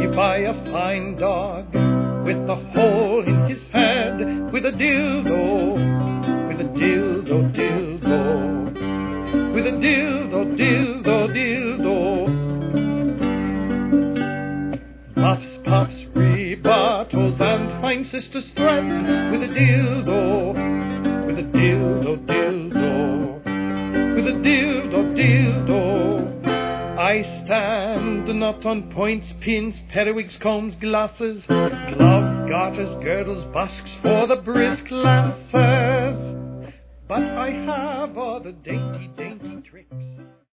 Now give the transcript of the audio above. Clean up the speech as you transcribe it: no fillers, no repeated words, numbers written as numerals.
buy a fine dog with a hole in his head, with a dildo, with a dildo, dildo, with a dildo, dildo, dildo. Puffs, puffs, rebuttals, and fine sister's threats, with a dildo, with a dildo, dildo, with a dildo, dildo. I stand not on points, pins, periwigs, combs, glasses, gloves, garters, girdles, busks for the brisk lasses. But I have all the dainty, dainty